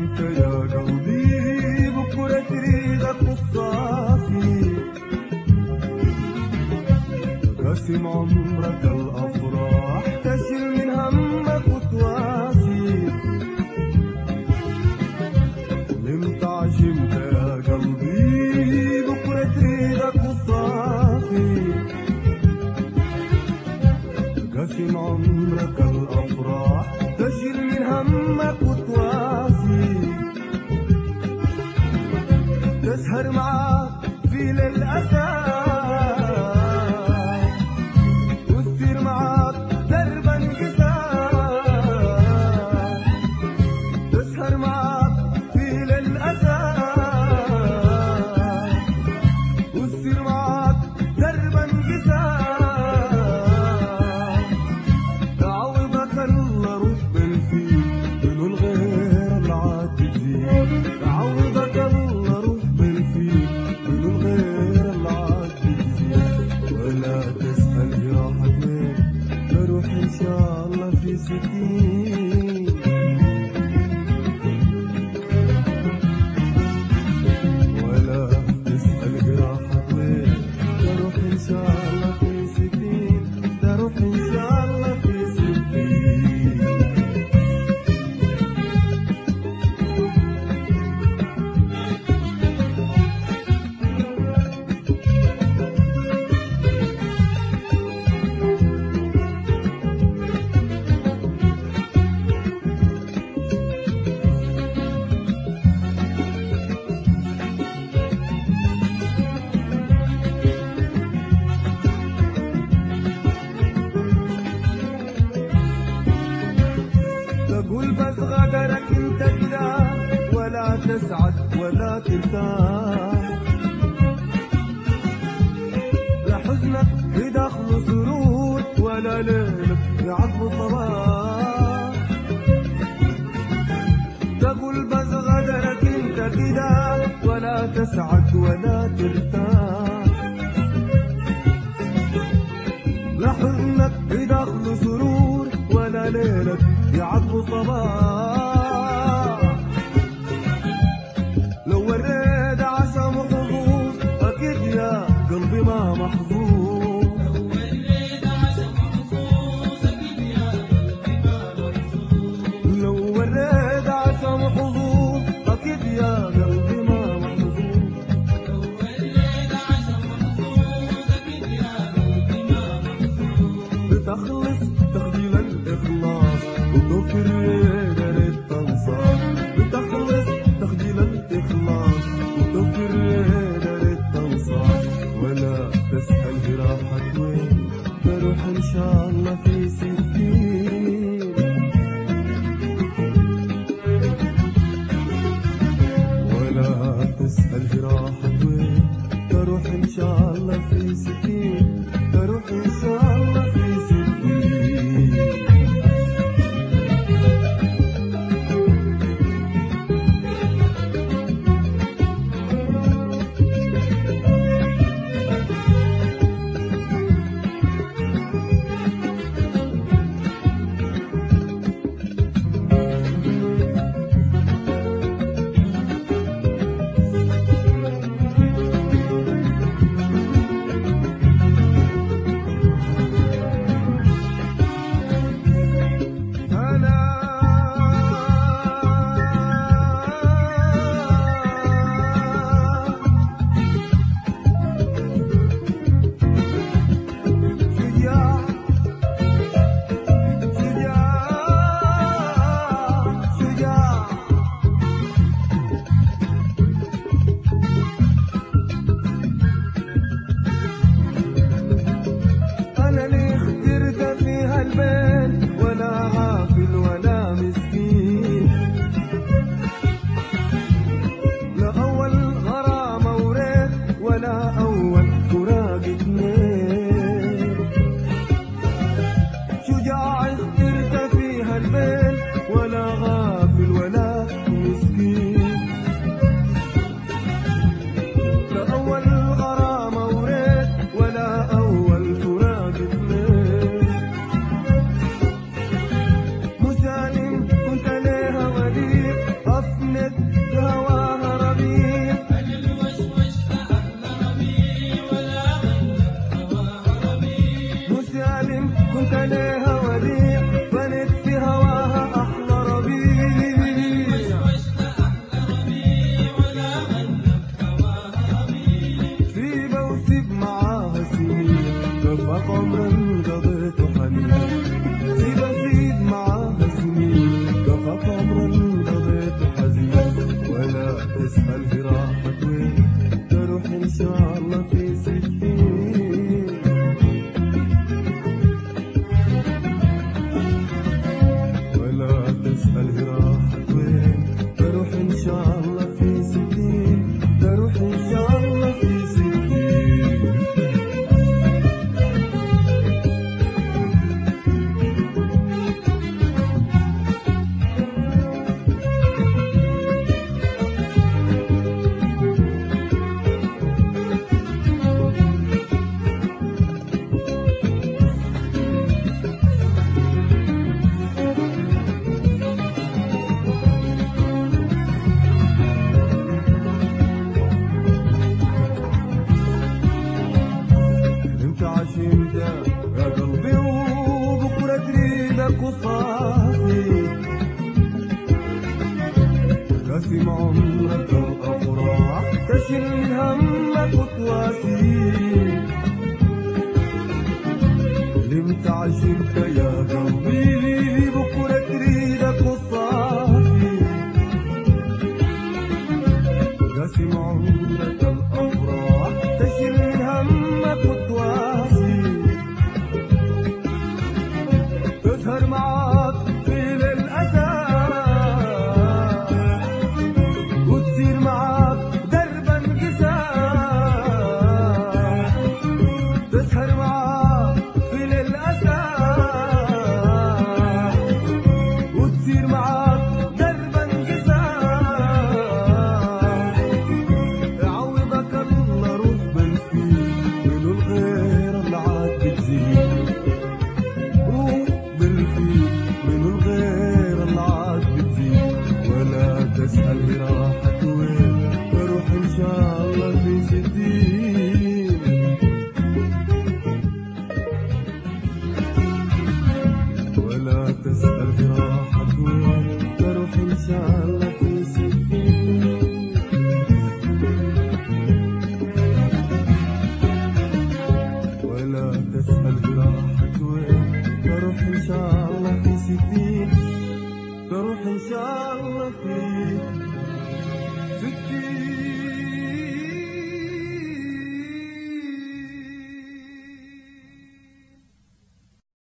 انت يا قلبي بكرة تريدك الصافي تقسم عمرك الافراح تشيل من همك وتواسي نمت عشمت يا قلبي بكرة تريدك الصافي تقسم عمرك الافراح تشيل من همك وتواسي تسهر معاك في ليل أسى وتصير معاك دربا انكسار تسهر معاك في ليل أسى وتصير معاك دربا انكسار تعوضك الله رب الفيل من الغير العاد تزيد تعوضك الله رب الفيل من الغير العاد تزيد ولا تسأل جراحك وين بروح إن شاء الله في سكين ولا تسأل جراحك وين بروح إن شاء الله في سكين بروح إن شاء الله في سكين تقول بس غدرك انت كده ولا تسعد ولا ترتاح لا حزنك بدخل سرور ولا ليلك بعطف صباح تقول بس غدرك انت كده ولا تسعد ولا ترتاح لا حزنك بدخل سرور ولا ليلك بعطف صباح لو وريت عسى محظوظ اكيد يا قلبي ما محظوظ لو وريت عسى محظوظ اكيد يا قلبي ما محظوظ بتخلص تخجيل الاخلاص وتغفر يا ريت تريدك وصافي قاسم عمرك الأفراح تشيل من همك وتواسي لمت عشمت يا قلبي بكرة تريدك وصافي قاسم عمرك الأفراح تشيل من همك وتواسي تسهر معاك في للأسى وتسير معاك دربا قسا تسهر معاك في للأسى وتسير معاك دربا قسا يعوضك الله رتبا فيه من الغير اللي عاد بتزيد من الغير العاد بتزيد ولا تسأل راحت وين تروح إن شاء الله في ستين ولا تسأل راحت وين تروح إن شاء الله في ستين ولا تسأل راحت وين تروح إن شاء الله في ستين تروح إن شاء الله في ستين